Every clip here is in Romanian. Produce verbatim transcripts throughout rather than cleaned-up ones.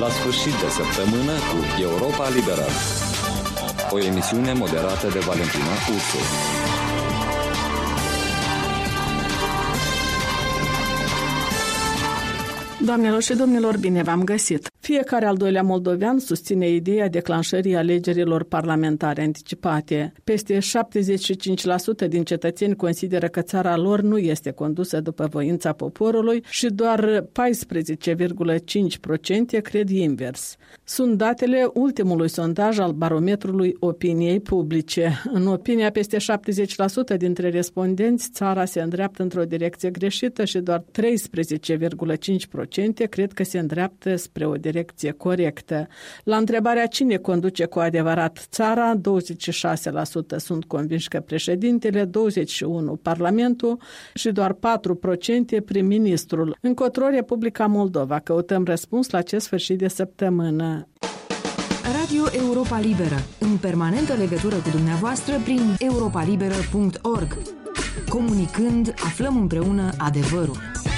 La sfârșit de săptămână cu Europa Liberă. O emisiune moderată de Valentina Ursu. Doamnelor și domnilor, bine v-am găsit! Fiecare al doilea moldovean susține ideea declanșării alegerilor parlamentare anticipate. Peste șaptezeci și cinci la sută din cetățeni consideră că țara lor nu este condusă după voința poporului și doar paisprezece virgulă cinci la sută cred invers. Sunt datele ultimului sondaj al barometrului opiniei publice. În opinia peste șaptezeci la sută dintre respondenți, țara se îndreaptă într-o direcție greșită și doar treisprezece virgulă cinci la sută cred că se îndreaptă spre o direcție corectă. La întrebarea cine conduce cu adevărat țara, douăzeci și șase la sută sunt convinși că președintele, douăzeci și unu la sută Parlamentul și doar patru la sută prim-ministrul. Încotro Republica Moldova. Căutăm răspuns la acest sfârșit de săptămână. Radio Europa Liberă, în permanentă legătură cu dumneavoastră prin europa liberă punct org. Comunicând, aflăm împreună adevărul.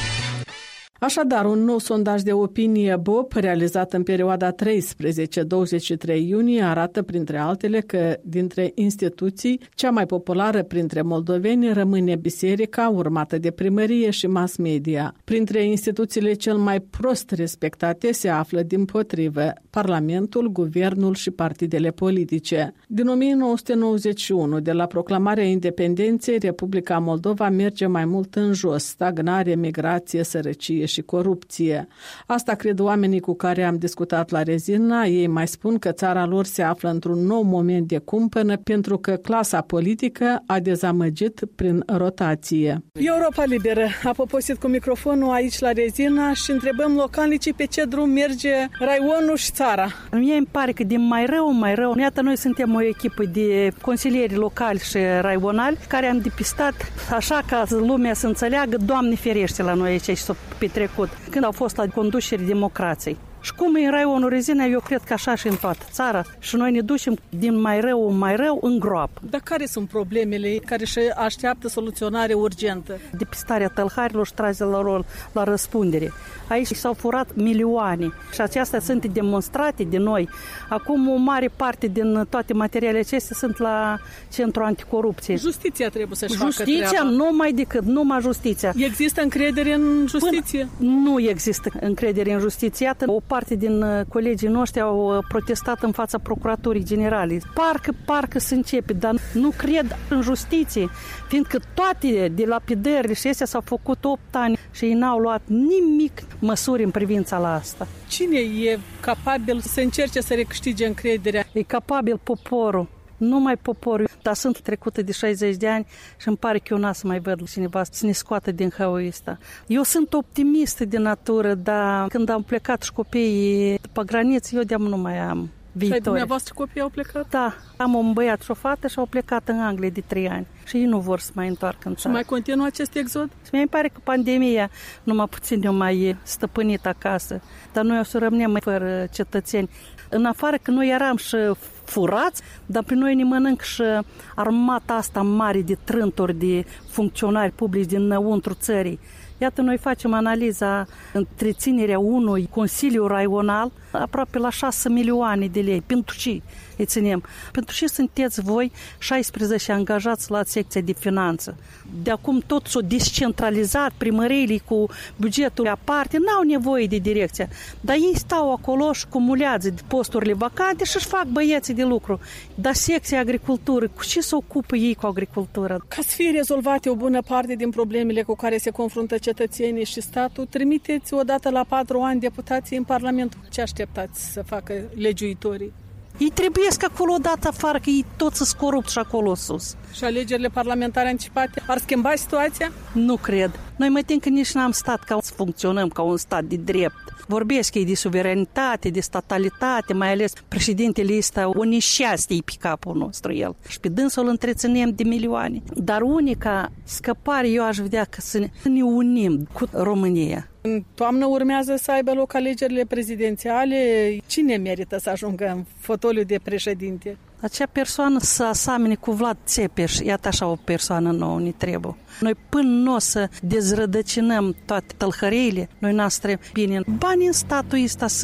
Așadar, un nou sondaj de opinie B O P, realizat în perioada treisprezece douăzeci și trei iunie, arată, printre altele, că dintre instituții, cea mai populară printre moldoveni rămâne biserica, urmată de primărie și mass media. Printre instituțiile cel mai prost respectate se află, dimpotrivă, Parlamentul, Guvernul și partidele politice. Din o mie nouă sute nouăzeci și unu, de la proclamarea independenței, Republica Moldova merge mai mult în jos, stagnare, migrație, sărăcie și corupție. Asta cred oamenii cu care am discutat la Rezina. Ei mai spun că țara lor se află într-un nou moment de cumpănă pentru că clasa politică a dezamăgit prin rotație. Europa Liberă a poposit cu microfonul aici la Rezina și întrebăm localnicii pe ce drum merge raionul și țara. Mie îmi pare că din mai rău, mai rău. Iată, noi suntem o echipă de consilieri locali și raionali care am depistat așa ca lumea să înțeleagă, Doamne ferește la noi aici și s-o petrecut, când au fost la conducerii democrației. Și cum e în raionul Rezina, eu cred că așa și în toată țara. Și noi ne ducem din mai rău în mai rău în groapă. Dar care sunt problemele care și așteaptă soluționare urgentă? Depistarea tălharilor și tragerea lor la răspundere. Aici s-au furat milioane și acestea sunt demonstrate de noi. Acum o mare parte din toate materialele acestea sunt la Centrul Anticorupție. Justiția trebuie să-și facă Justiția, treaba. numai decât, numai justiția. Există încredere în justiție? Până nu există încredere în justiție. Iată, o parte din colegii noștri au protestat în fața Procuraturii Generale. Parcă, parcă se începe, dar nu cred în justiție, fiindcă toate dilapidările și astea s-au făcut opt ani și ei n-au luat nimic măsuri în privința la asta. Cine e capabil să încerce să recâștige încrederea? E capabil poporul. Numai poporul, dar sunt trecută de șaizeci de ani și îmi pare că eu n-am să mai văd cineva să ne scoată din hăul ăsta. Eu sunt optimistă de natură, dar când am plecat și copiii pe graniță, eu de-am nu mai am viitor. Și dumneavoastră copiii au plecat? Da, am un băiat și o fată și au plecat în Anglia de trei ani și ei nu vor să mai întoarcă în țară. Și mai continuă acest exod? Și mi-e pare că pandemia numai puțin ne-a mai stăpânit acasă, dar noi o să rămânem fără cetățeni. În afară că noi eram și furați, dar pe noi ne mănânc și armata asta mare de trânturi, de funcționari publici dinăuntru țării. Iată, noi facem analiza întreținerea unui consiliu raional aproape la șase milioane de lei. Pentru ce îi ținem? Pentru ce sunteți voi șaisprezece angajați la secția de finanță? De acum tot s-o descentralizat, primăriile cu bugetul aparte, n-au nevoie de direcția. Dar ei stau acolo și cumulează posturile vacante și își fac băieții de lucru. Dar secția agricultură, cu ce se ocupă ei cu agricultura? Ca să fie rezolvate o bună parte din problemele cu care se confruntă cetățenii și statul, trimiteți odată la patru ani deputații în Parlament. Ce așteptați să facă legiuitorii? Ei trebuie să acolo odată afară, că ei toți sunt corupți și acolo sus. Și alegerile parlamentare anticipate ar schimba situația? Nu cred. Noi mă tem că nici n-am stat ca să funcționăm ca un stat de drept. Vorbesc ei de suveranitate, de statalitate, mai ales președintele ăsta, o neșeastie pe capul nostru el. Și pe dânsul îl întreținem de milioane. Dar unica scăpare eu aș vedea că să ne unim cu România. În toamnă urmează să aibă loc alegerile prezidențiale. Cine merită să ajungă în fotoliu de președinte? Acea persoană să asamene cu Vlad Țepeș, iată așa o persoană nouă ne trebuie. Noi până nu o să dezrădăcinăm toate tălhăreile, noi noastre bine, banii în statul ăsta sunt.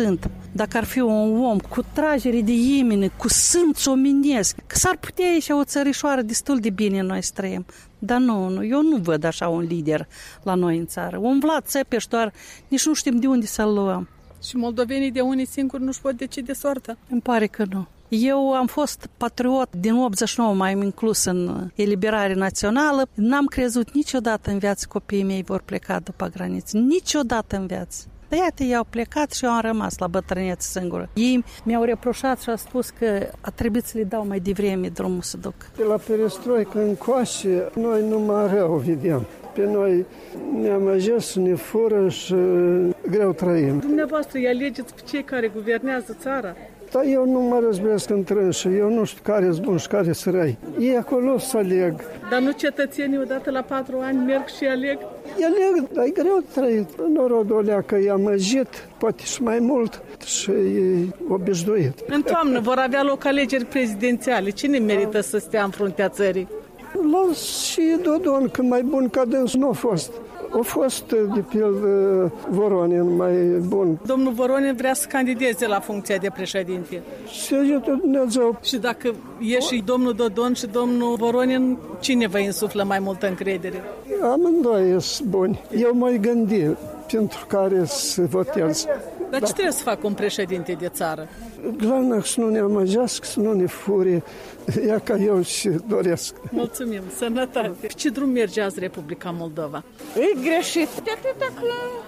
dacă ar fi un om cu tragere de imene, cu simț omenesc, că s-ar putea ieși o țărișoară destul de bine noi străim. Dar nu, nu, eu nu văd așa un lider la noi în țară. Un Vlad Țepeș doar, nici nu știm de unde să-l luăm. Și moldovenii de unii singuri nu-și pot decide soarta? Îmi pare că nu. Eu am fost patriot din optzeci și nouă, m-am inclus în eliberare națională. N-am crezut niciodată în viață copiii mei vor pleca după graniță. Niciodată în viață. Dar iată, ei au plecat și eu am rămas la bătrânețe singură. Ei mi-au reproșat și au spus că a trebuit să le dau mai devreme drumul să duc. De la perestroică încoace, noi numai rău vedeam. Pe noi ne-am ajuns, ne fură și greu trăim. Dumneavoastră îi alegeți pe cei care guvernează țara? Dar eu nu mă răzbesc în trânșă, eu nu știu care e bun și care e răi. Ei acolo să aleg. Dar nu cetățenii odată la patru ani merg și aleg? Aleg, dar e greu trăit. Norodul ălea că i-a măjit, poate și mai mult, și e obișnuit. În toamnă vor avea loc alegeri prezidențiale. Cine merită să stea în fruntea țării? Las și Dodon, că mai bun ca dâns nu a fost. A fost, de pildă, Voronin mai bun. Domnul Voronin vrea să candideze la funcția de președinte. Și ajută Dumnezeu. Și dacă e și domnul Dodon și domnul Voronin, cine vă insuflă mai multă încredere? Amândoi sunt buni. Eu m-ai gândi pentru care să votez. Dar ce trebuie să facă un președinte de țară? Glavna să nu ne amăgească, să nu ne fure. Ia ca eu și doresc. Mulțumim, sănătate. Pe ce drum merge azi Republica Moldova? E greșit. De atâta că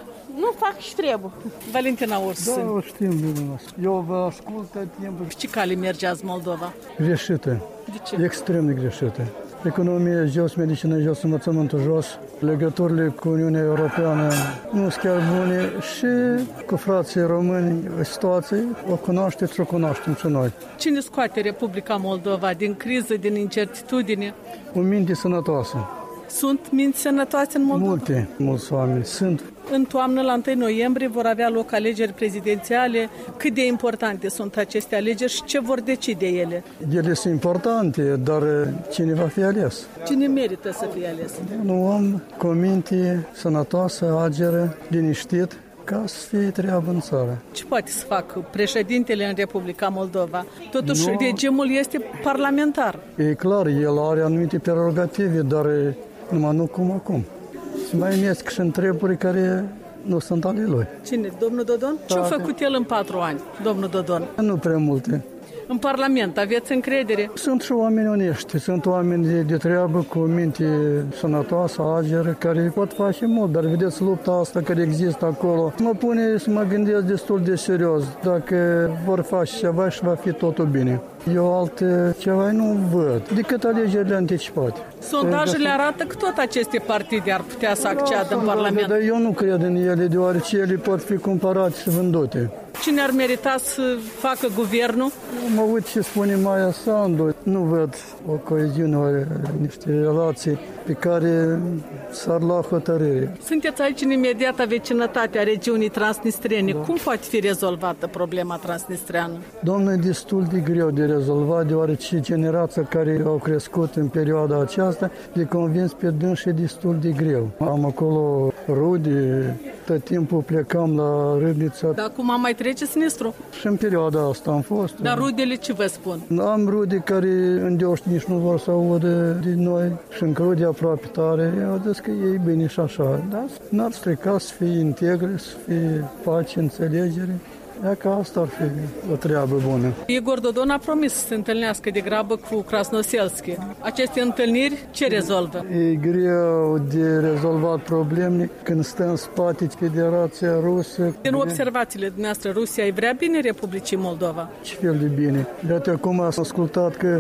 nu fac și trebuie. Valentina Ursu. Da, o știm de noastră. Eu vă ascult tot timpul. Pe ce cale merge azi Moldova? Greșită. De ce? Extrem de greșită. Economia jos, medicina jos, învățământul jos, legăturile cu Uniunea Europeană nu sunt chiar bune și cu frații români situații o cunoașteți, o cunoaștem și noi. Cine scoate Republica Moldova din criză, din incertitudine? O minte sănătoasă. Sunt minți sănătoase în Moldova? Multe, mulți oameni sunt. În toamnă, la întâi noiembrie, vor avea loc alegeri prezidențiale. Cât de importante sunt aceste alegeri și ce vor decide ele? Ele sunt importante, dar cine va fi ales? Cine merită să fie ales? Un om cu o minte sănătoasă, ageră, liniștit, ca să fie treabă în țară. Ce poate să facă președintele în Republica Moldova? Totuși, nu. regimul este parlamentar. E clar, el are anumite prerogative, dar numai nu cum acum. Se mai mesc și întrebări care nu sunt ale lui. Cine? Domnul Dodon? Ce-a făcut el în patru ani, domnul Dodon? Nu prea multe. În Parlament aveți încredere? Sunt și oameni onești, sunt oameni de, de treabă cu o minte sănătoasă, ageră, care pot face mult, dar vedeți lupta asta care există acolo. Mă pune să mă gândesc destul de serios, dacă vor face ceva și va fi totul bine. Eu alte ceva nu văd, decât alegerile anticipate. Sondajele arată că tot aceste partide ar putea să acceadă în Parlament. Dar eu nu cred în ele, deoarece ele pot fi cumpărate și vândute. Cine ar merita să facă guvernul? Mă uit ce spune Maia Sandu. Nu văd o coeziune, niște relații pe care s-ar lua hotărâre. Sunteți aici în imediata vecinătate a regiunii transnistrene. Da. Cum poate fi rezolvată problema transnistreană? Domnule, e destul de greu de rezolvat, deoarece generația care au crescut în perioada aceasta de convins pe dâns e destul de greu. Am acolo rude, tot timpul plecam la Râbnița. Dar acum mai trece sinistru? Și în perioada asta am fost. Dar rudele ce vă spun? Am rude care în Deoști nici nu vor să audă de noi și încă rude aproape tare. Eu zis că e bine și așa. Dar n-ar strica să fie integre, să fie pace, înțelegere. E că asta ar fi o treabă bună. Igor Dodon a promis să se întâlnească de grabă cu Krasnoselski. Aceste întâlniri ce rezolvă? E greu de rezolvat probleme când stă în spate Federația Rusă. Din observațiile dumneavoastră, Rusia îi vrea bine Republicii Moldova? Ce fel de bine? Iată, acum am ascultat că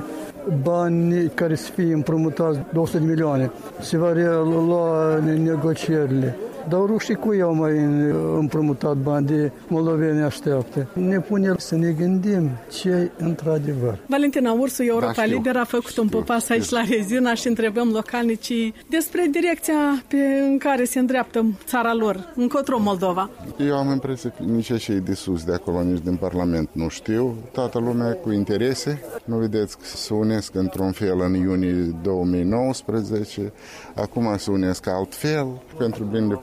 bani care să fie împrumutați două sute de milioane se va relua în negocierile. Dar rușii cu ei au mai împrumutat bani de moldoveni așteaptă. Ne pune să ne gândim ce într-adevăr. Valentina Ursu, Europa da, Liberă, a făcut un popas aici la Rezina și întrebăm localnicii despre direcția pe, în care se îndreaptă țara lor, încotro Moldova. Eu am impresia că nici cei de sus, de acolo, nici din Parlament nu știu. Toată lumea cu interese. Nu vedeți că se unesc într-un fel în iunie două mii nouăsprezece, acum se unesc altfel pentru binele populației.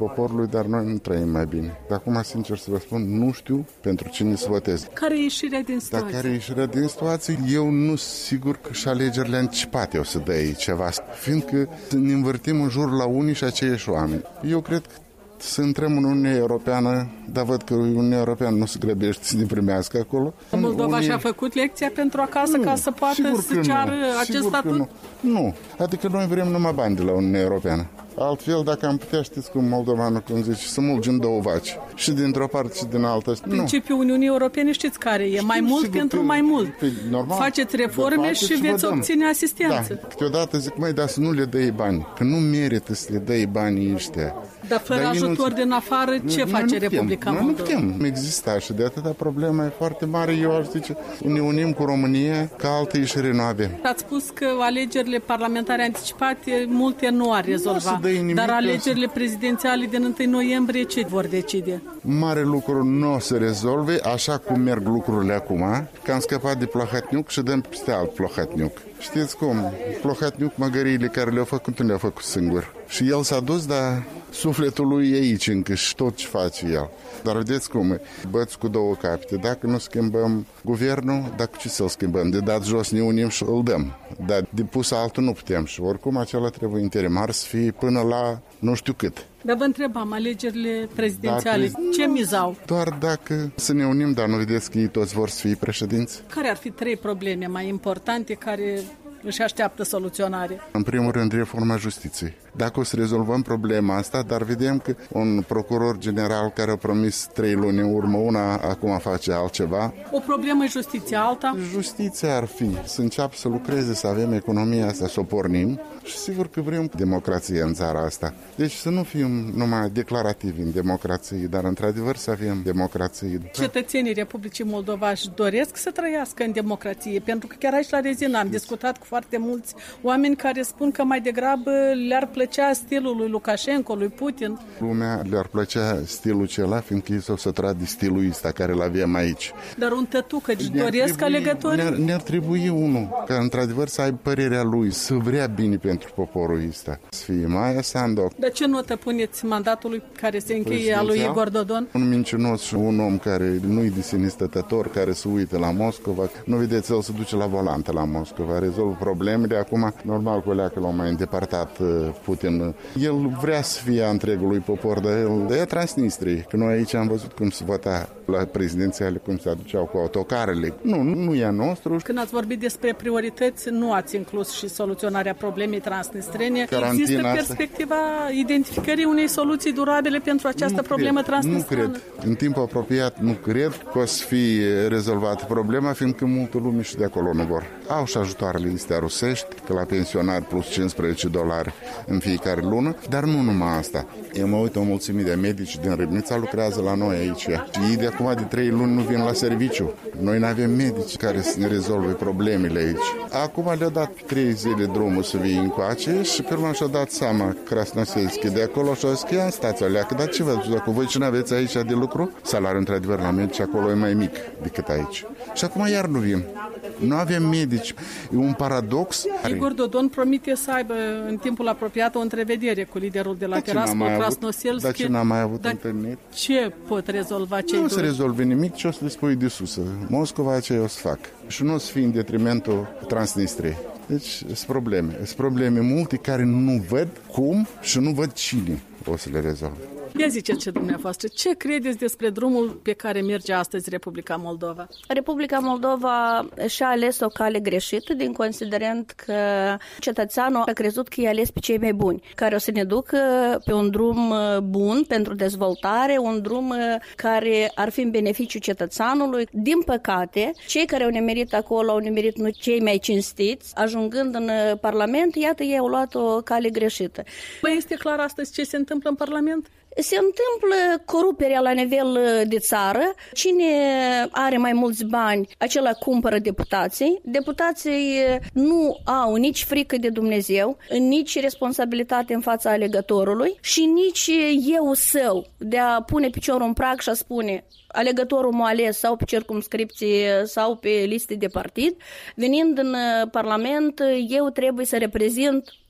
poporului, dar noi nu trăim mai bine. De acum, sincer să vă spun, nu știu pentru cine să votez. Care e ieșirea din situație? Dar care e ieșirea din situație? Eu nu sigur că și alegerile anticipate o să dă ei ceva, fiindcă ne învârtim în jur la unii și aceiași oameni. Eu cred că să intrăm în Uniunea Europeană, dar văd că Uniunea Europeană nu se grăbește să ne primească acolo. Moldova Unii... și-a făcut lecția pentru acasă nu, ca să poată să ceară nu, acest statut? Nu. nu, adică noi vrem numai bani de la Uniunea Europeană. Altfel, dacă am putea, știți cum moldovanul, cum zice, să mulgem două vaci. Și dintr-o parte și din alta. Principiul nu. Uniunii Europene știți care e? Știu, mai mult pentru mai mult. Pe, normal, faceți reforme faceți și veți obține asistență. Da, câteodată zic, mai, dar să nu le dai bani, că nu merită să le dai banii ăștia. Dar fără dar ajutor nu... din afară, ce noi face Republica Moldova? Nu putem, nu există și de atâta problema e foarte mare. Eu aș zice, ne unim cu România, ca altă ieșire nu avem. Ați spus că alegerile parlamentare anticipate, multe nu ar rezolva, dar alegerile prezidențiale din întâi noiembrie ce vor decide? Mare lucru nu o să rezolve, așa cum merg lucrurile acum, că am scăpat de Plohatniuc și dăm peste alt Plohatniuc. Știți cum? Plohatniuc, măgăriile care le-au făcut, nu le-au făcut singur. Și el s-a dus, dar sufletul lui e aici încă și tot ce face el. Dar vedeți cum, băți cu două capete. Dacă nu schimbăm guvernul, dacă ce să-l schimbăm? De dat jos ne unim și îl dăm. Dar de pus altul nu putem. Și oricum acela trebuie interimar să fie până la nu știu cât. Dar vă întrebam, alegerile prezidențiale, dacă, ce mizau? Doar dacă să ne unim, dar nu vedeți că ei toți vor să fie președinți? Care ar fi trei probleme mai importante care își așteaptă soluționare? În primul rând, reforma justiției. Dacă o să rezolvăm problema asta, dar vedem că un procuror general care a promis trei luni în urmă, una acum face altceva. O problemă e justiția, alta? Justiția ar fi să înceapă să lucreze, să avem economia asta, să o pornim și sigur că vrem democrație în țara asta. Deci să nu fim numai declarativi în democrație, dar într-adevăr să avem democrație. Cetățenii Republicii Moldova își doresc să trăiască în democrație, pentru că chiar aici la Rezina am discutat cu foarte mulți oameni care spun că mai degrabă le-ar plăcea stilul lui Lukashenko, lui Putin. Lumea le-ar plăcea stilul acela, fiindcă ei s-au săturat de stilul ăsta care îl avem aici. Dar un tătucă își doresc alegătorii? Ne-ar, ne-ar trebui unul, ca într-adevăr să aibă părerea lui, să vrea bine pentru poporul ăsta. Să fie Maia Sandu. Dar ce notă puneți mandatului care se încheie a lui Igor Dodon? Un mincinos și un om care nu-i de sine stătător, care se uită la Moscova. Nu vedeți, el se duce la volantă la Moscova, rezolvă problemele. Acum, normal că o l-a mai îndepărtat Putin. El vrea să fie a întregului popor, dar el e Transnistrie. Că noi aici am văzut cum se vota la prezidențiale, cum se aduceau cu autocarele. Nu, nu e a nostru. Când ați vorbit despre priorități, nu ați inclus și soluționarea problemei transnistrene. Carantina Există asta. Perspectiva identificării unei soluții durabile pentru această nu problemă transnistrană? Nu cred. În timp apropiat nu cred că o să fie rezolvată problema, fiindcă multă lume și de acolo nu vor. Au și ajutoarele astea rusești, că la pensionar plus cincisprezece dolari în fiecare lună, dar nu numai asta. Eu mă uit o mulțime de medici din Râbnița lucrează la noi aici. Și ei de acum de trei luni nu vin la serviciu. Noi nu avem medici care să ne rezolve problemele aici. Acum le-a dat trei zile drumul să vii încoace și pe urmă și-a dat seama Krasnoselski de acolo și-a zis că ia în stația leacă, dar ce vă dacă voi ce n-aveți aici de lucru? Salariul într-adevăr la medici acolo e mai mic decât aici. Și acum iar nu vin. Nu avem medici. E un paradox. Igor Dodon promite să aibă în timpul apropiat o întrevedere cu liderul de la Tiraspol, Krasnoselski. Dar ce n-am mai avut întâlniri? Ce pot rezolva cei doi? Nu se rezolve nimic, ce o să le spui de sus. Moscova ce o să fac. Și nu o să fie în detrimentul Transnistriei. Deci sunt probleme. Sunt probleme multe care nu văd cum și nu văd cine o să le rezolve. Ia ziceți ce dumneavoastră, ce credeți despre drumul pe care merge astăzi Republica Moldova? Republica Moldova și-a ales o cale greșită din considerent că cetățeanul a crezut că i-a ales pe cei mai buni, care o să ne ducă pe un drum bun pentru dezvoltare, un drum care ar fi în beneficiu cetățeanului. Din păcate, cei care au nemerit acolo au nemerit nu cei mai cinstiți, ajungând în Parlament, iată, ei au luat o cale greșită. Păi este clar astăzi ce se întâmplă în Parlament? Se întâmplă coruperea la nivel de țară. Cine are mai mulți bani, acela cumpără deputații. Deputații nu au nici frică de Dumnezeu, nici responsabilitate în fața alegătorului și nici eu său de a pune piciorul în prag și a spune alegătorul m-a ales sau pe circumscripție sau pe liste de partid. Venind în Parlament, eu trebuie să reprezint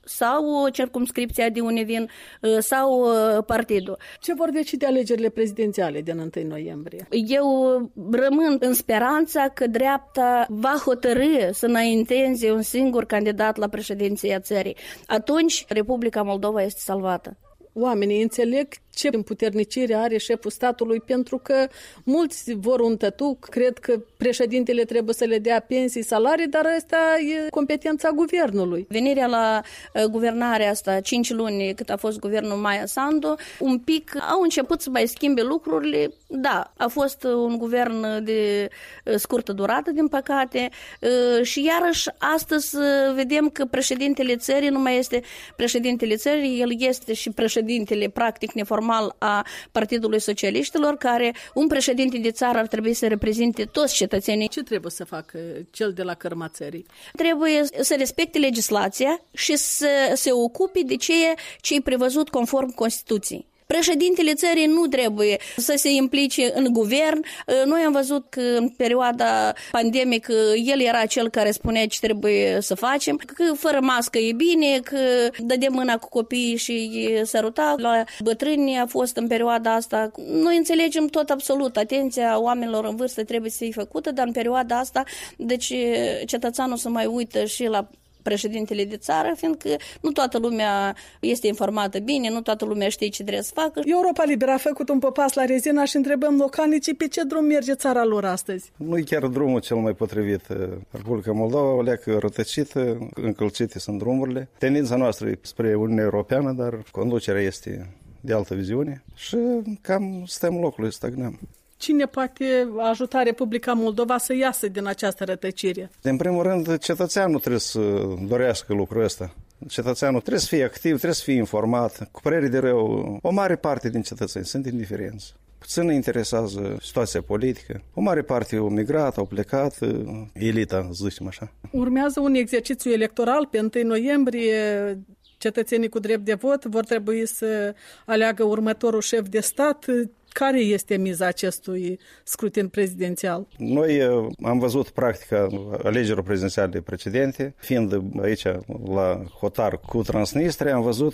sau circumscripția de unde vin sau partidul. Ce vor decide alegerile prezidențiale din întâi noiembrie? Eu rămân în speranța că dreapta va hotărî să înainteze un singur candidat la președinția țării. Atunci Republica Moldova este salvată. Oamenii înțeleg ce împuternicire are șeful statului, pentru că mulți vor un tătuc, cred că președintele trebuie să le dea pensii, salarii, dar asta e competența guvernului. Venirea la uh, guvernarea asta, cinci luni cât a fost guvernul Maia Sandu, un pic au început să mai schimbe lucrurile. Da, a fost un guvern de uh, scurtă durată, din păcate, uh, și iarăși astăzi uh, vedem că președintele țării nu mai este președintele țării, el este și președintele practic neformal a Partidului Socialiștilor, care un președinte de țară ar trebui să reprezinte toți cetățenii. Ce trebuie să facă cel de la cărma țării? Trebuie să respecte legislația și să se ocupe de ceea ce e prevăzut conform Constituției. Președintele țării nu trebuie să se implice în guvern. Noi am văzut că în perioada pandemică el era cel care spunea ce trebuie să facem, că fără mască e bine, că dădea mâna cu copiii și săruta. La bătrâni a fost în perioada asta. Noi înțelegem tot absolut. Atenția oamenilor în vârstă trebuie să fie făcută, dar în perioada asta, deci cetățeanul să mai uită și la președintele de țară, fiindcă nu toată lumea este informată bine, nu toată lumea știe ce trebuie să facă. Europa Liberă a făcut un popas la rezina și întrebăm localnicii pe ce drum merge țara lor astăzi. Nu e chiar drumul cel mai potrivit. Republica Moldova o leacă rătăcită, încălcite sunt drumurile. Tendința noastră e spre Uniunea Europeană, dar conducerea este de altă viziune și cam stăm locului, stagnăm. Cine poate ajuta Republica Moldova să iasă din această rătăcire? În primul rând, cetățeanul trebuie să dorească lucrul ăsta. Cetățeanul trebuie să fie activ, trebuie să fie informat. Cu părere de rău, o mare parte din cetățeni sunt indiferenți. Puțin îi interesează situația politică. O mare parte au migrat, au plecat, elita, să zicem așa. Urmează un exercițiu electoral pe întâi noiembrie. Cetățenii cu drept de vot vor trebui să aleagă următorul șef de stat. Care este miza acestui scrutin prezidențial? Noi am văzut practica alegerilor prezidențiale precedente, fiind aici la hotar cu Transnistria, am văzut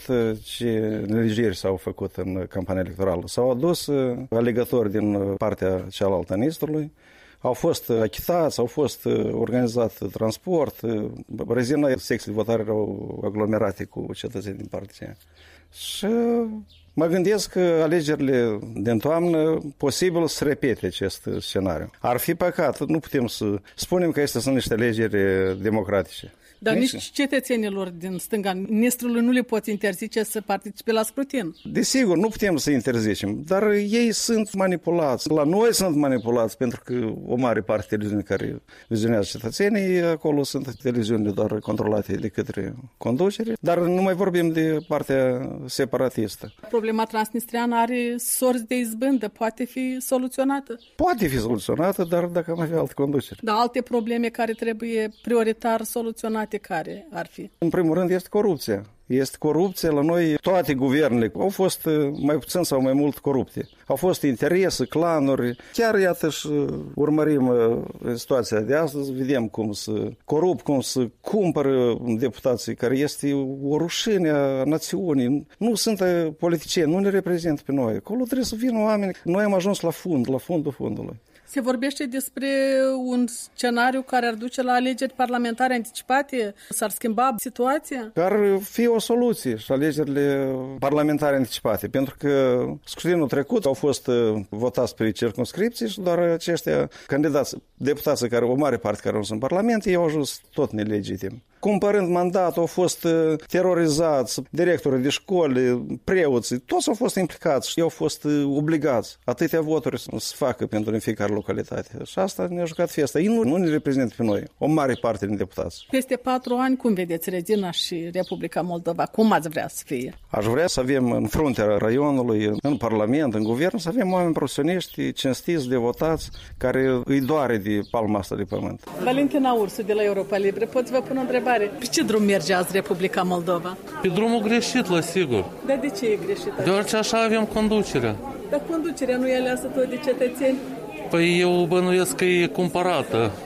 ce neligiri s-au făcut în campania electorală. S-au adus alegători din partea cealaltă a Nistrului, au fost achitați, au fost organizat transport, rezina secții de votare erau aglomerate cu cetățeni din partea. Și mă gândesc că alegerile din toamnă posibil să repete acest scenariu. Ar fi păcat, nu putem să spunem că astea sunt niște alegeri democratice. Dar nici, nici cetățenilor din stânga Nistrului nu le pot interzice să participe la scrutin. Desigur, nu putem să interzicem, dar ei sunt manipulați. La noi sunt manipulați, pentru că o mare parte televiziuni care vizionează cetățenii, acolo sunt televiziunile doar controlate de către conducere, dar nu mai vorbim de partea separatistă. Problema transnistriană are sorți de izbândă, poate fi soluționată? Poate fi soluționată, dar dacă am avea alte conduceri. Dar alte probleme care trebuie prioritar soluționate, care ar fi? În primul rând este corupția. Este corupție la noi, toate guvernele au fost mai puțin sau mai mult corupte. Au fost interese, clanuri. Chiar iată și urmărim situația de astăzi, vedem cum să corup, cum să cumpără deputații, care este o rușine a națiunii. Nu sunt politicieni, nu ne reprezintă pe noi. Acolo trebuie să vină oameni. Noi am ajuns la fund, la fundul fundului. Se vorbește despre un scenariu care ar duce la alegeri parlamentare anticipate? S-ar schimba situația? Ar fi o soluție și alegerile parlamentare anticipate, pentru că scrutinul trecut au fost votați pe circumscripții și doar aceștia candidați, deputații care, o mare parte care nu sunt în Parlament, ei au ajuns tot nelegitim. Cumpărând mandat, au fost terorizați, directorii de școli, preoții, toți au fost implicați și au fost obligați atâtea voturi să facă pentru în fiecare localitate. Și asta ne-a jucat fiesta. Ei nu, nu ne reprezintă pe noi, o mare parte din deputați. Peste patru ani, cum vedeți Rezina și Republica Moldova? Cum ați vrea să fie? Aș vrea să avem în fruntea raionului, în Parlament, în Guvern, să avem oameni profesioniști, cinstiți, devotați, care îi doare de palma asta de pământ. Valentina Ursu de la Europa Liberă, pot vă pun o întrebare? Pe ce drum merge azi Republica Moldova? Pe drumul greșit, la sigur. Dar de ce e greșit? Deoarece așa avem conducerea. Dar conducerea nu e aleasă tot de cetățeni? Păi eu bănuiesc că e cumpărată.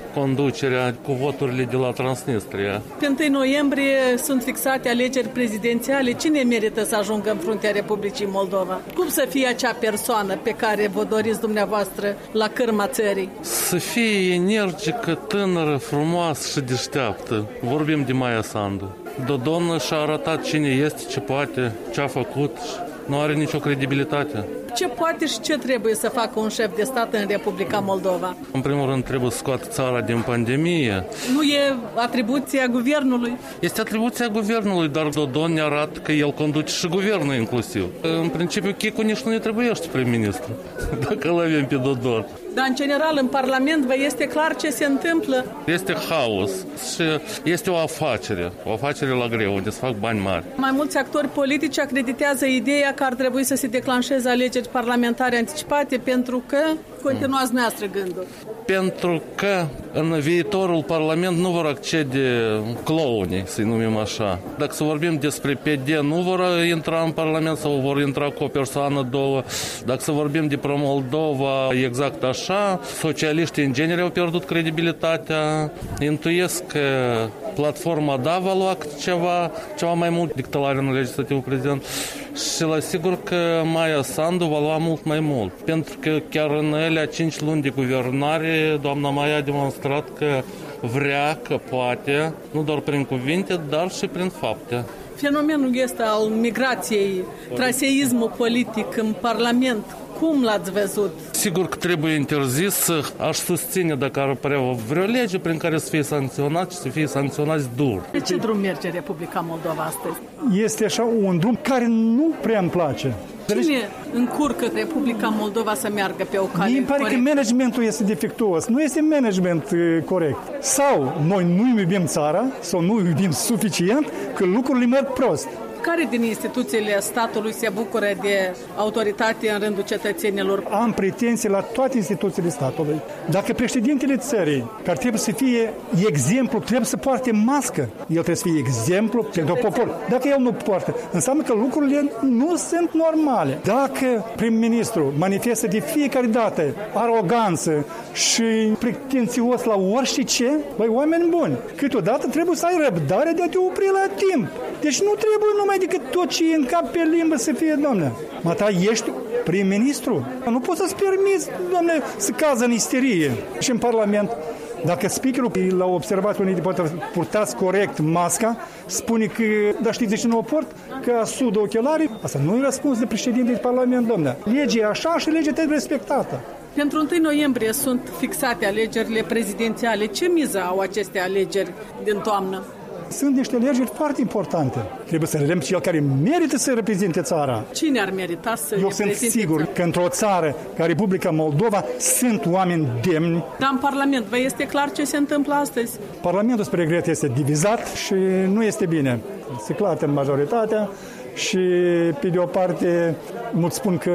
conducerea cu voturile de la Transnistria. Pe întâi noiembrie sunt fixate alegeri prezidențiale. Cine merită să ajungă în fruntea Republicii Moldova? Cum să fie acea persoană pe care vă doriți dumneavoastră la cârma țării? Să fie energică, tânără, frumoasă și deșteaptă. Vorbim de Maia Sandu. Dodon și-a arătat cine este, ce poate, ce a făcut. Nu are nicio credibilitate. Ce poate și ce trebuie să facă un șef de stat în Republica Moldova? În primul rând trebuie să scoată țara din pandemie. Nu e atribuția guvernului? Este atribuția guvernului, dar Dodon ne arată că el conduce și guvernul inclusiv. În principiu, Chicu nici nu ne trebuiește prim-ministru, dacă îl avem pe Dodon. Dar, în general, în Parlament vă este clar ce se întâmplă? Este haos și este o afacere, o afacere la greu, unde se fac bani mari. Mai mulți actori politici acreditează ideea că ar trebui să se declanșeze alegeri parlamentare anticipate pentru că, continuați noastră gândul. Pentru că în viitorul Parlament nu vor accede clounii, să-i numim așa. Dacă să vorbim despre P D, nu vor intra în Parlament sau vor intra cu o persoană, două. Dacă să vorbim de Pro-Moldova, exact așa. Socialiștii în genere au pierdut credibilitatea. Intuiesc că platforma D A va lua ceva, ceva mai mult decât tălariul legislativ prezident. Și la sigur că Maia Sandu va lua mult mai mult. Pentru că chiar în ele cinci luni de guvernare, doamna Maia a demonstrat că vrea, că poate, nu doar prin cuvinte, dar și prin fapte. Fenomenul este al migrației, traseismul politic în Parlament. Cum l-ați văzut? Sigur că trebuie interzis. Aș susține dacă ar apărea vreo lege prin care să fie sancționat și să fie sancționați dur. De ce drum merge Republica Moldova astăzi? Este așa un drum care nu prea îmi place. Cine încurcă Republica Moldova să meargă pe o cale? Mi pare corect? Că managementul este defectuos. Nu este management corect. Sau noi nu iubim țara, sau nu iubim suficient, că lucrurile merg prost. Care din instituțiile statului se bucură de autoritate în rândul cetățenilor? Am pretenții la toate instituțiile statului. Dacă președintele țării, care trebuie să fie exemplu, trebuie să poarte mască, el trebuie să fie exemplu pentru popor. Dacă el nu poartă, înseamnă că lucrurile nu sunt normale. Dacă prim-ministru manifestă de fiecare dată aroganță și pretențios la orice ce, băi, oameni buni, câteodată trebuie să ai răbdare de a te opri la timp. Deci nu trebuie numai decât tot ce e în cap pe limbă să fie, doamne. Mă, ta ești prim-ministru? Nu poți să-ți permiți, doamne, să cază în isterie. Și în Parlament, dacă speakerul la observații unii poate purtați corect masca, spune că, dar știți de ce nu o port? Că sudă ochelarii. Asta nu e răspuns de președinte de Parlament, doamne. Legea e așa și legea trebuie respectată. Pentru întâi noiembrie sunt fixate alegerile prezidențiale. Ce miză au aceste alegeri din toamnă? Sunt niște alegeri foarte importante. Trebuie să vedem cel care merită să reprezinte țara. Cine ar merita să Eu sunt sigur țara? Că într-o țară ca Republica Moldova sunt oameni demni. Dar în Parlament, vă este clar ce se întâmplă astăzi? Parlamentul, spre regret, este divizat și nu este bine. Se clată în majoritatea și, pe de o parte, mulți spun că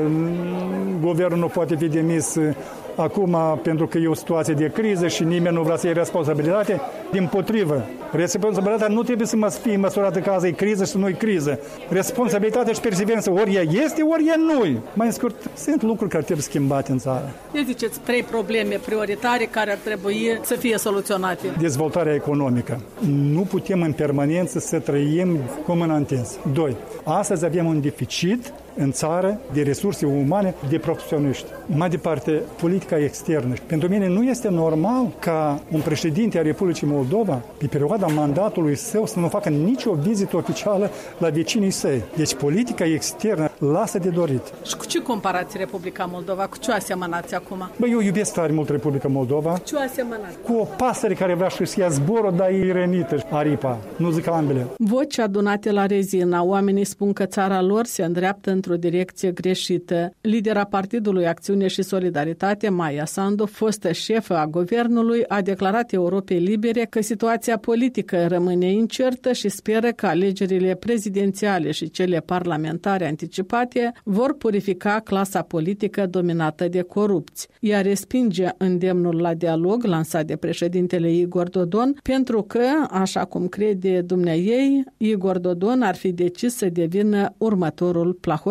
guvernul nu poate fi demis acum pentru că e o situație de criză și nimeni nu vrea să iei responsabilitate. Dimpotrivă, responsabilitatea nu trebuie să mă fie măsurată că azi e criză și să nu e criză. Responsabilitatea și perseverență ori ea este, ori ea nu. Mai în scurt, sunt lucruri care trebuie schimbate în țară. Ne ziceți trei probleme prioritare care ar trebui să fie soluționate. Dezvoltarea economică. Nu putem în permanență să trăim cu mâna întinsă. Doi. Astăzi avem un deficit în țară de resurse umane, de profesioniști. Mai departe, politica externă. Pentru mine nu este normal ca un președinte a Republicii Moldova, pe perioada mandatului său, să nu facă nicio vizită oficială la vecinii săi. Deci politica externă lasă de dorit. Și cu ce comparați Republica Moldova? Cu ce asemănați acum? Bă, eu iubesc tare mult Republica Moldova. Cu ce asemănați? Cu o pasăre care vrea să-și ia zborul, dar e rănită, aripa. Nu zic ambele. Voci adunate la rezina. Oamenii spun că țara lor se îndreaptă într-o direcție greșită. Lidera Partidului Acțiune și Solidaritate, Maia Sandu, fostă șefă a guvernului, a declarat Europei Libere că situația politică rămâne incertă și speră că alegerile prezidențiale și cele parlamentare anticipate vor purifica clasa politică dominată de corupți. Ea respinge îndemnul la dialog lansat de președintele Igor Dodon pentru că, așa cum crede dumneaei, Igor Dodon ar fi decis să devină următorul Plahotniuc.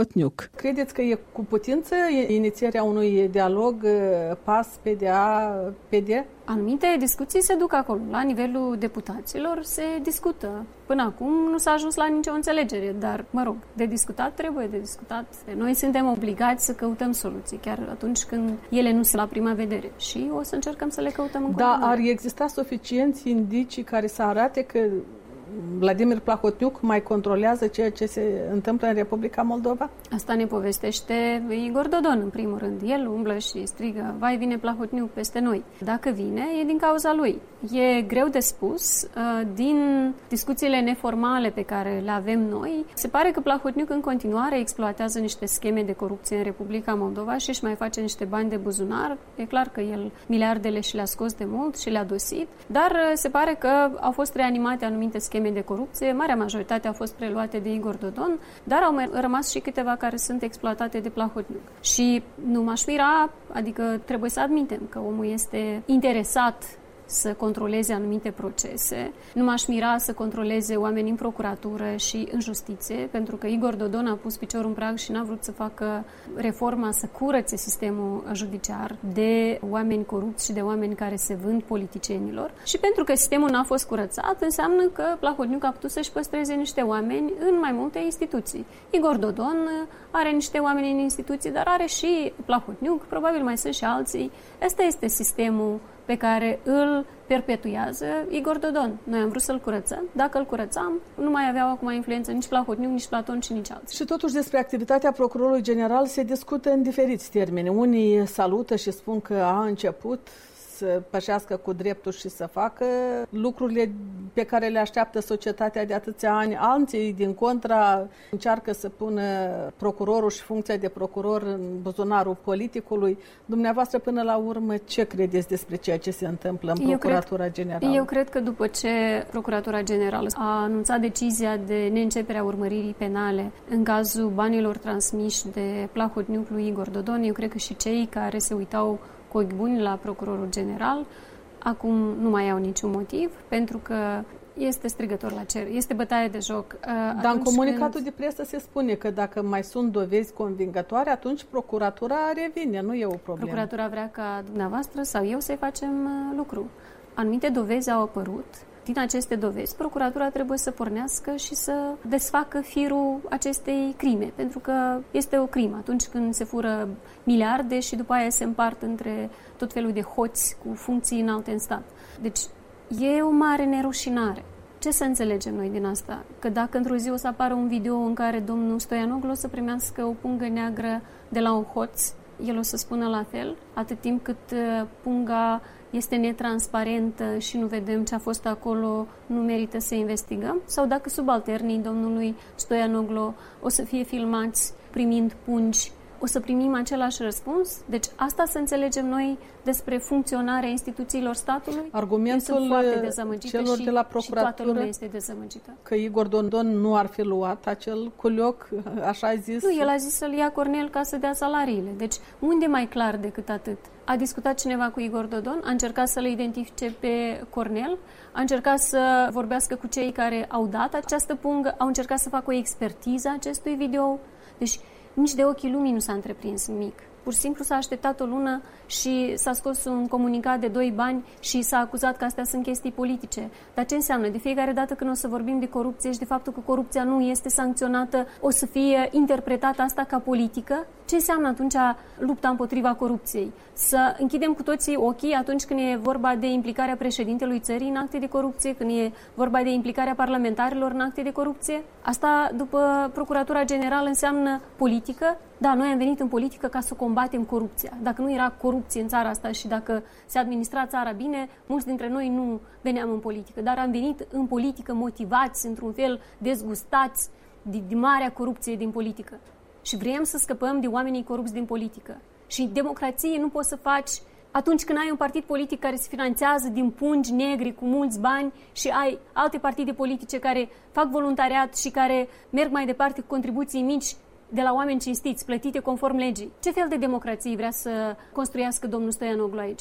Plahotniuc. Credeți că e cu putință inițierea unui dialog P A S P D A P D? Anumite discuții se duc acolo. La nivelul deputaților se discută. Până acum nu s-a ajuns la nicio înțelegere, dar, mă rog, de discutat trebuie de discutat. Noi suntem obligați să căutăm soluții, chiar atunci când ele nu sunt la prima vedere. Și o să încercăm să le căutăm în continuare. Da, ar exista suficienți indicii care să arate că Vladimir Plahotniuc mai controlează ceea ce se întâmplă în Republica Moldova? Asta ne povestește Igor Dodon, în primul rând. El umblă și strigă, vai, vine Plahotniuc peste noi. Dacă vine, e din cauza lui. E greu de spus. Din discuțiile neformale pe care le avem noi, se pare că Plahotniuc în continuare exploatează niște scheme de corupție în Republica Moldova și își mai face niște bani de buzunar. E clar că el miliardele și le-a scos de mult și le-a dosit, dar se pare că au fost reanimate anumite scheme de corupție, marea majoritate au fost preluate de Igor Dodon, dar au rămas și câteva care sunt exploatate de Plahotniuc. Și nu m-aș mira, adică trebuie să admitem că omul este interesat să controleze anumite procese. Nu m-aș mira să controleze oameni în procuratură și în justiție, pentru că Igor Dodon a pus piciorul în prag și n-a vrut să facă reforma să curățe sistemul judiciar de oameni corupți și de oameni care se vând politicienilor. Și pentru că sistemul n-a fost curățat, înseamnă că Plahotniuc a putut să-și păstreze niște oameni în mai multe instituții. Igor Dodon are niște oameni în instituții, dar are și Plahotniuc, probabil mai sunt și alții. Asta este sistemul pe care îl perpetuează Igor Dodon. Noi am vrut să-l curățăm. Dacă îl curățam, nu mai aveau acum influență nici Plahotniuc, nici Platon și nici alții. Și totuși despre activitatea procurorului general se discută în diferiți termeni. Unii salută și spun că a început să pășească cu dreptul și să facă lucrurile pe care le așteaptă societatea de atâția ani. Alții, din contra, încearcă să pună procurorul și funcția de procuror în buzunarul politicului. Dumneavoastră, până la urmă, ce credeți despre ceea ce se întâmplă în Procuratura Generală? Eu cred că după ce Procuratura Generală a anunțat decizia de neîncepere a urmăririi penale în cazul banilor transmiși de Plahotniuc lui Igor Dodon, eu cred că și cei care se uitau cu ochi buni la procurorul general, acum nu mai au niciun motiv, pentru că este strigător la cer, este bătaie de joc. Dar în comunicatul când... de presă se spune că dacă mai sunt dovezi convingătoare, atunci procuratura revine, nu e o problemă. Procuratura vrea ca dumneavoastră sau eu să-i facem lucru. Anumite dovezi au apărut. Din aceste dovezi, procuratura trebuie să pornească și să desfacă firul acestei crime, pentru că este o crimă atunci când se fură miliarde și după aia se împart între tot felul de hoți cu funcții înalte în stat. Deci e o mare nerușinare. Ce să înțelegem noi din asta? Că dacă într-o zi o să apară un video în care domnul Stoianoglu o să primească o pungă neagră de la un hoț, el o să spună la fel, atât timp cât punga este netransparentă și nu vedem ce a fost acolo, nu merită să investigăm? Sau dacă subalternii domnului Stoianoglu o să fie filmați primind pungi, o să primim același răspuns? Deci asta să înțelegem noi despre funcționarea instituțiilor statului? Argumentul celor și, de la procuratură și toată lumea este dezamăgită. Că Igor Dodon nu ar fi luat acel culioc, așa a zis? Nu, el a zis să-l ia Cornel ca să dea salariile. Deci unde mai clar decât atât? A discutat cineva cu Igor Dodon, a încercat să-l identifice pe Cornel, a încercat să vorbească cu cei care au dat această pungă, au încercat să facă o expertiză a acestui video. Deci nici de ochii lumii nu s-a întreprins nimic. Pur și simplu s-a așteptat o lună și s-a scos un comunicat de doi bani și s-a acuzat că astea sunt chestii politice. Dar ce înseamnă? De fiecare dată când o să vorbim de corupție și de faptul că corupția nu este sancționată, o să fie interpretată asta ca politică? Ce înseamnă atunci lupta împotriva corupției? Să închidem cu toții ochii atunci când e vorba de implicarea președintelui țării în acte de corupție, când e vorba de implicarea parlamentarilor în acte de corupție? Asta, după Procuratura Generală, înseamnă politică? Da, noi am venit în politică ca să combatem corupția. Dacă nu era corupție în țara asta și dacă se administra țara bine, mulți dintre noi nu veneam în politică. Dar am venit în politică motivați, într-un fel dezgustați de, de marea corupție din politică. Și vrem să scăpăm de oamenii corupți din politică. Și democrație nu poți să faci atunci când ai un partid politic care se finanțează din pungi negri cu mulți bani și ai alte partide politice care fac voluntariat și care merg mai departe cu contribuții mici de la oameni cinstiți, plătite conform legii. Ce fel de democrație vrea să construiască domnul Stoianoglu aici?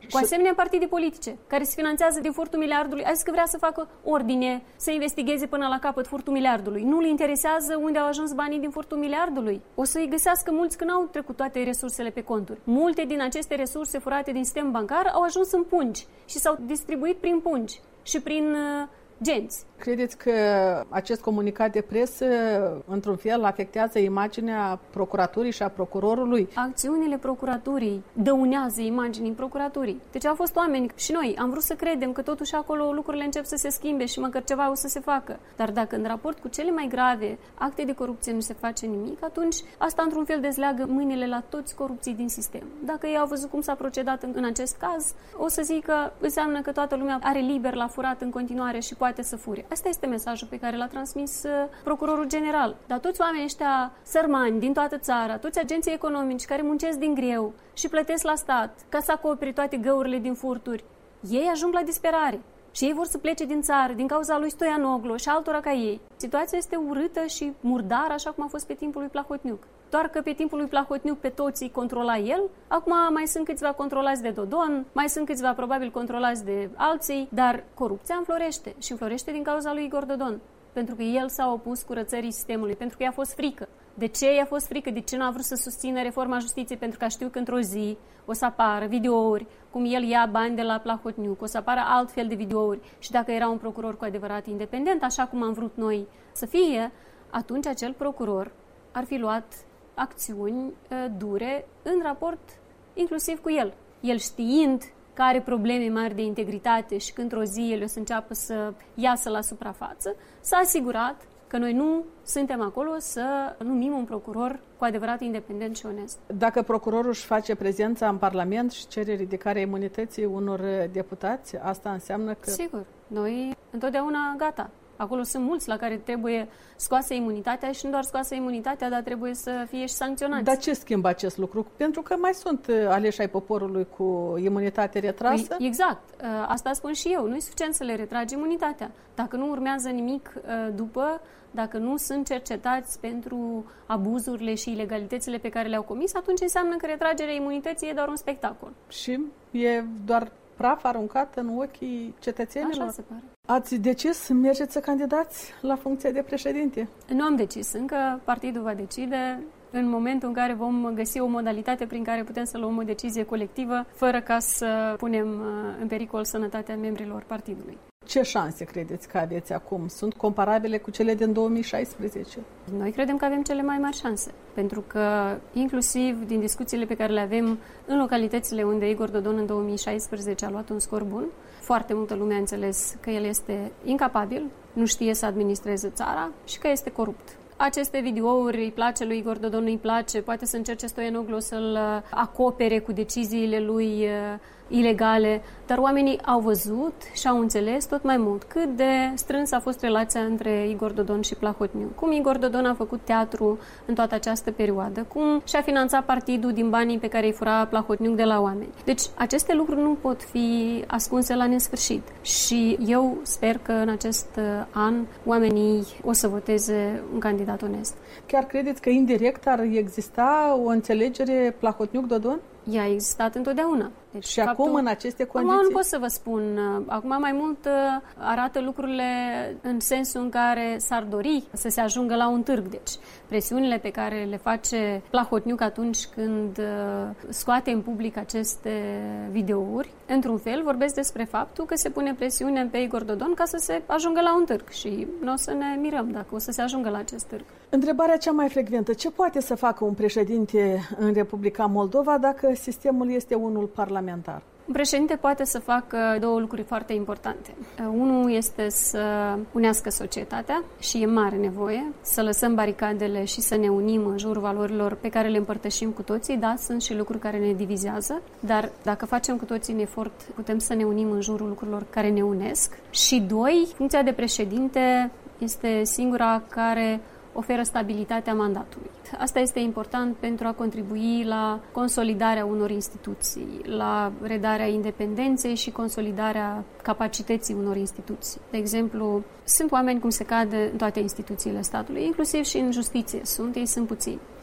Cu asemenea partide politice, care se finanțează din furtul miliardului, a zis că vrea să facă ordine, să investigheze până la capăt furtul miliardului. Nu îl interesează unde au ajuns banii din furtul miliardului. O să-i găsească mulți că n-au trecut toate resursele pe conturi. Multe din aceste resurse furate din sistem bancar au ajuns în pungi și s-au distribuit prin pungi și prin uh, genți. Credeți că acest comunicat de presă, într-un fel, afectează imaginea procuraturii și a procurorului? Acțiunile procuraturii dăunează imaginii procuraturii. Deci au fost oameni și noi am vrut să credem că totuși acolo lucrurile încep să se schimbe și măcar ceva o să se facă. Dar dacă în raport cu cele mai grave acte de corupție nu se face nimic, atunci asta într-un fel dezleagă mâinile la toți corupții din sistem. Dacă ei au văzut cum s-a procedat în, în acest caz, o să zic că înseamnă că toată lumea are liber la furat în continuare și poate să fure. Asta este mesajul pe care l-a transmis uh, procurorul general. Dar toți oamenii ăștia sărmani din toată țara, toți agenții economici care muncesc din greu și plătesc la stat ca să acopere toate găurile din furturi, ei ajung la disperare. Și ei vor să plece din țară din cauza lui Stoianoglu și altora ca ei. Situația este urâtă și murdară, așa cum a fost pe timpul lui Plahotniuc. Doar că pe timpul lui Plahotniuc pe toți îi controla el, acum mai sunt câțiva controlați de Dodon, mai sunt câțiva probabil controlați de alții, dar corupția înflorește și înflorește din cauza lui Igor Dodon, pentru că el s-a opus curățării sistemului, pentru că i-a fost frică. De ce i-a fost frică? De ce nu a vrut să susțină reforma justiției? Pentru că știu că într-o zi o să apară videouri cum el ia bani de la Plahotniuc, o să apară altfel de videouri și dacă era un procuror cu adevărat independent, așa cum am vrut noi să fie, atunci acel procuror ar fi luat acțiuni uh, dure în raport inclusiv cu el. El știind că are probleme mari de integritate și că într-o zi el o să înceapă să iasă la suprafață, s-a asigurat că noi nu suntem acolo să numim un procuror cu adevărat independent și onest. Dacă procurorul își face prezența în Parlament și cere ridicarea imunității unor deputați, asta înseamnă că... Sigur, noi întotdeauna gata. Acolo sunt mulți la care trebuie scoasă imunitatea și nu doar scoasă imunitatea, dar trebuie să fie și sancționați. Dar ce schimbă acest lucru? Pentru că mai sunt aleși ai poporului cu imunitate retrasă. Exact. Asta spun și eu. Nu e suficient să le retragi imunitatea. Dacă nu urmează nimic după, dacă nu sunt cercetați pentru abuzurile și ilegalitățile pe care le-au comis, atunci înseamnă că retragerea imunității e doar un spectacol. Și e doar praf aruncat în ochii cetățenilor? Așa se pare. Ați decis să mergeți să candidați la funcția de președinte? Nu am decis. Încă partidul va decide în momentul în care vom găsi o modalitate prin care putem să luăm o decizie colectivă, fără ca să punem în pericol sănătatea membrilor partidului. Ce șanse credeți că aveți acum? Sunt comparabile cu cele din două mii șaisprezece? Noi credem că avem cele mai mari șanse, pentru că inclusiv din discuțiile pe care le avem în localitățile unde Igor Dodon în două mii șaisprezece a luat un scor bun, foarte multă lume a înțeles că el este incapabil, nu știe să administreze țara și că este corupt. Aceste videouri îi place lui Igor Dodon, nu îi place, poate să încerce Stoianoglu să-l acopere cu deciziile lui ilegale, dar oamenii au văzut și au înțeles tot mai mult cât de strânsă a fost relația între Igor Dodon și Plahotniuc. Cum Igor Dodon a făcut teatru în toată această perioadă, cum și-a finanțat partidul din banii pe care îi fura Plahotniuc de la oameni. Deci aceste lucruri nu pot fi ascunse la nesfârșit și eu sper că în acest an oamenii o să voteze un candidat onest. Chiar credeți că indirect ar exista o înțelegere Plahotniuc-Dodon? Ea a existat întotdeauna. Deci, și acum, faptul, în aceste condiții? Acum nu pot să vă spun. Acum mai mult arată lucrurile în sensul în care s-ar dori să se ajungă la un târg. Deci, presiunile pe care le face Plahotniuc atunci când scoate în public aceste videouri, într-un fel vorbesc despre faptul că se pune presiune pe Igor Dodon ca să se ajungă la un târg și nu o să ne mirăm dacă o să se ajungă la acest târg. Întrebarea cea mai frecventă: ce poate să facă un președinte în Republica Moldova dacă sistemul este unul parlamentar? Un președinte poate să facă două lucruri foarte importante. Unul este să unească societatea și e mare nevoie să lăsăm baricadele și să ne unim în jurul valorilor pe care le împărtășim cu toții. Da, sunt și lucruri care ne divizează, dar dacă facem cu toții un efort, putem să ne unim în jurul lucrurilor care ne unesc. Și doi, funcția de președinte este singura care oferă stabilitatea mandatului. Asta este important pentru a contribui la consolidarea unor instituții, la redarea independenței și consolidarea capacității unor instituții. De exemplu, sunt oameni cum se cade în toate instituțiile statului, inclusiv și în justiție. Sunt, ei sunt puțini.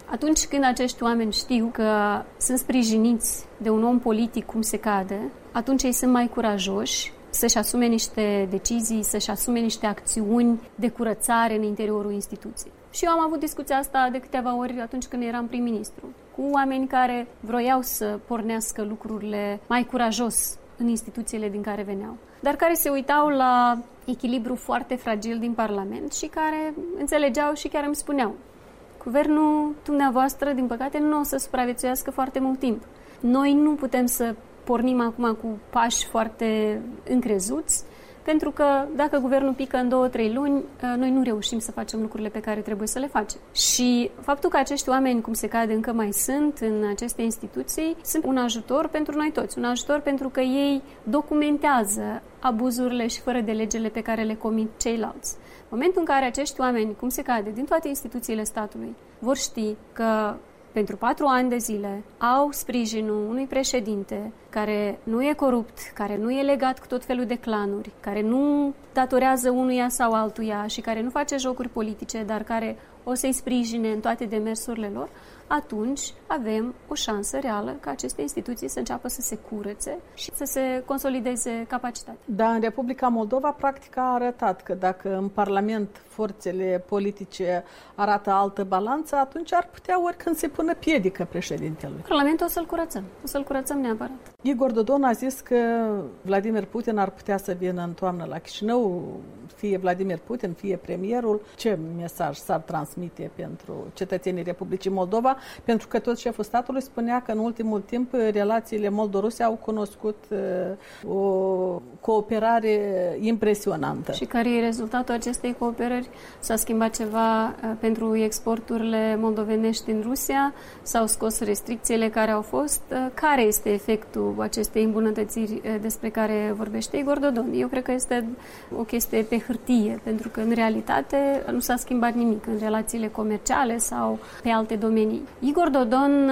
Atunci când acești oameni știu că sunt sprijiniți de un om politic cum se cade, atunci ei sunt mai curajoși să-și asume niște decizii, să-și asume niște acțiuni de curățare în interiorul instituției. Și eu am avut discuția asta de câteva ori atunci când eram prim-ministru, cu oameni care vroiau să pornească lucrurile mai curajos în instituțiile din care veneau, dar care se uitau la echilibru foarte fragil din Parlament și care înțelegeau și chiar îmi spuneau: guvernul dumneavoastră, din păcate, nu o să supraviețuiască foarte mult timp. Noi nu putem să pornim acum cu pași foarte încrezuți, pentru că dacă guvernul pică în două, trei luni, noi nu reușim să facem lucrurile pe care trebuie să le facem. Și faptul că acești oameni, cum se cade, încă mai sunt în aceste instituții, sunt un ajutor pentru noi toți. Un ajutor pentru că ei documentează abuzurile și fără de legele pe care le comit ceilalți. În momentul în care acești oameni, cum se cade, din toate instituțiile statului, vor ști că pentru patru ani de zile au sprijinul unui președinte care nu e corupt, care nu e legat cu tot felul de clanuri, care nu datorează unuia sau altuia și care nu face jocuri politice, dar care o să-i sprijine în toate demersurile lor, atunci avem o șansă reală ca aceste instituții să înceapă să se curățe și să se consolideze capacitatea. Da, în Republica Moldova, practica a arătat că dacă în Parlament forțele politice arată altă balanță, atunci ar putea oricând se pună piedică președintelui. Parlamentul o să-l curățăm, o să-l curățăm neapărat. Igor Dodon a zis că Vladimir Putin ar putea să vină în toamnă la Chișinău, fie Vladimir Putin, fie premierul. Ce mesaj s-ar transmite pentru cetățenii Republicii Moldova? Pentru că tot șeful statului spunea că în ultimul timp relațiile moldo-ruse au cunoscut uh, o cooperare impresionantă. Și care e rezultatul acestei cooperări? S-a schimbat ceva uh, pentru exporturile moldovenești din Rusia? S-au scos restricțiile care au fost? Uh, care este efectul acestei îmbunătățiri uh, despre care vorbește Igor Dodon? Eu cred că este o chestie pe hârtie, pentru că în realitate nu s-a schimbat nimic în relațiile comerciale sau pe alte domenii. Igor Dodon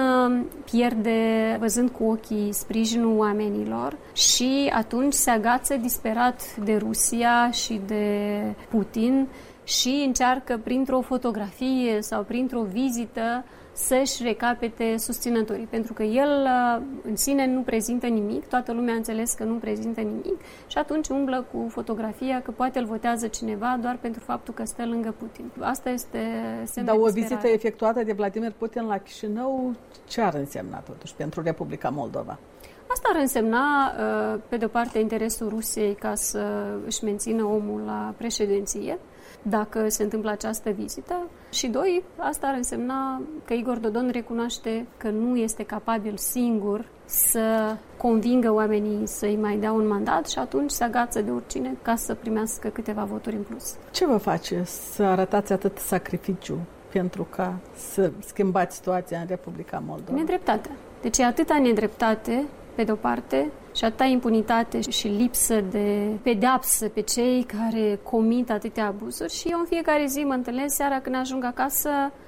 pierde, văzând cu ochii, sprijinul oamenilor și atunci se agață disperat de Rusia și de Putin și încearcă printr-o fotografie sau printr-o vizită să-și recapete susținătorii, pentru că el în sine nu prezintă nimic, toată lumea a înțeles că nu prezintă nimic și atunci umblă cu fotografia că poate îl votează cineva doar pentru faptul că stă lângă Putin. Asta este semn de Dar o disperare. vizită efectuată de Vladimir Putin la Chișinău, ce ar însemna totuși pentru Republica Moldova? Asta ar însemna, pe de o parte, interesul Rusiei ca să își mențină omul la președinție, dacă se întâmplă această vizită. Și doi, asta ar însemna că Igor Dodon recunoaște că nu este capabil singur să convingă oamenii să-i mai dea un mandat și atunci se agață de oricine ca să primească câteva voturi în plus. Ce vă face să arătați atât sacrificiu pentru ca să schimbați situația în Republica Moldova? Nedreptate. Deci e atâta nedreptate, pe de-o parte, și atâta impunitate și lipsă de pedeapsă pe cei care comit atâtea abuzuri. Și eu în fiecare zi mă întâlnesc seara când ajung acasă,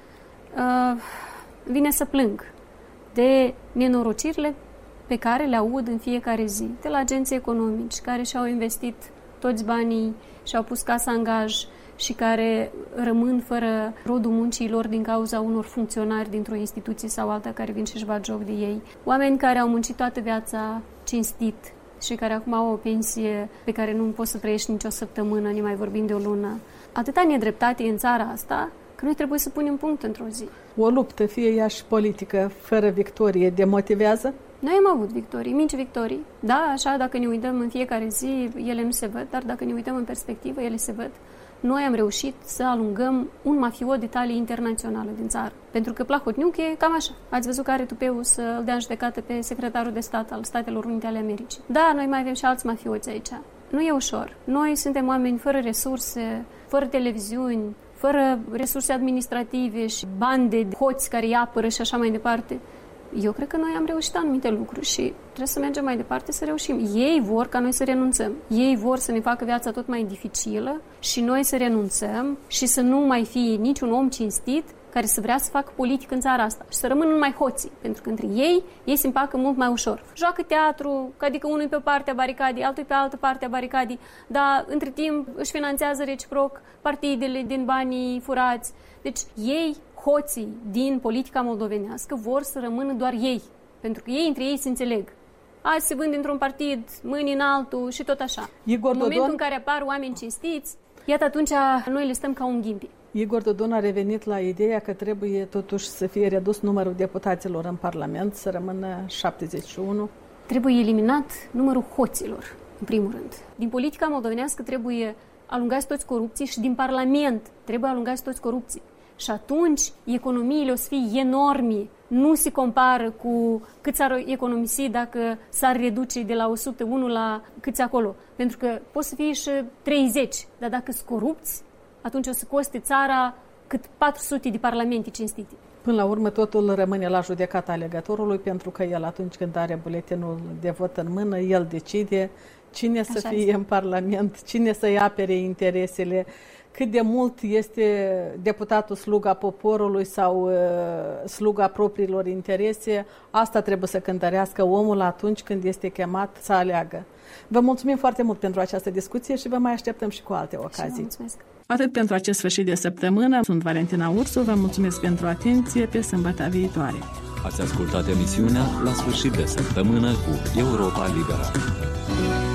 uh, vine să plâng de nenorocirile pe care le aud în fiecare zi de la agenții economici care și-au investit toți banii și-au pus casa în gaj și care rămân fără rodul muncii lor din cauza unor funcționari dintr-o instituție sau alta care vin și își bat joc de ei. Oameni care au muncit toată viața cinstit și care acum au o pensie pe care nu poți să trăiești nicio săptămână, ne mai vorbim de o lună. Atâta nedreptate în țara asta că noi trebuie să punem punct într-o zi. O luptă, fie ea și politică, fără victorie, demotivează? Noi am avut victorii, mici victorii. Da, așa, dacă ne uităm în fiecare zi, ele nu se văd, dar dacă ne uităm în perspectivă, ele se văd. Noi am reușit să alungăm un mafiot de talie internațională din țară. Pentru că Plahotniuc e cam așa. Ați văzut că are tupeul să îl dea în judecată pe secretarul de stat al Statelor Unite ale Americii. Da, noi mai avem și alți mafioți aici. Nu e ușor. Noi suntem oameni fără resurse, fără televiziuni, fără resurse administrative și bande de hoți care îi apără și așa mai departe. Eu cred că noi am reușit anumite lucruri și trebuie să mergem mai departe să reușim. Ei vor ca noi să renunțăm. Ei vor să ne facă viața tot mai dificilă și noi să renunțăm și să nu mai fie niciun om cinstit care să vrea să facă politică în țara asta și să rămână numai hoții, pentru că între ei, ei se împacă mult mai ușor. Joacă teatru, adică unul pe partea baricadii, altul pe altă parte a baricadii, dar între timp își finanțează reciproc partidele din banii furați. Deci ei, hoții din politica moldovenească vor să rămână doar ei, pentru că ei între ei se înțeleg. Azi se vând într-un partid, mâini în altul și tot așa. Igor în momentul Dodon... în care apar oameni cinstiți, iată atunci noi le stăm ca un ghimpi. Igor Dodon a revenit la ideea că trebuie totuși să fie redus numărul deputaților în Parlament, să rămână șaptezeci și unu. Trebuie eliminat numărul hoților, în primul rând. Din politica moldovenească trebuie alungați toți corupții și din Parlament trebuie alungați toți corupții. Și atunci economiile o să fie enorme. Nu se compară cu cât s-ar economisi dacă s-ar reduce de la o sută unu la câți acolo. Pentru că pot să fie și treizeci, dar dacă sunt corupți, atunci o să coste țara cât patru sute de parlamente cinstite. Până la urmă totul rămâne la judecata alegătorului, pentru că el atunci când are buletinul de vot în mână, el decide cine Așa să fie este. în Parlament, cine să-i apere interesele, cât de mult este deputatul sluga poporului sau uh, sluga propriilor interese. Asta trebuie să cântărească omul atunci când este chemat să aleagă. Vă mulțumim foarte mult pentru această discuție și vă mai așteptăm și cu alte ocazii. Atât pentru acest sfârșit de săptămână. Sunt Valentina Ursu, vă mulțumesc pentru atenție, pe sâmbătă viitoare. Ați ascultat emisiunea La sfârșit de săptămână cu Europa Liberă.